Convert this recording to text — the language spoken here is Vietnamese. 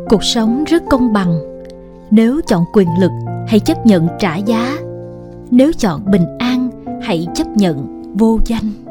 Cuộc sống rất công bằng. Nếu chọn quyền lực, hãy chấp nhận trả giá. Nếu chọn bình an, hãy chấp nhận vô danh.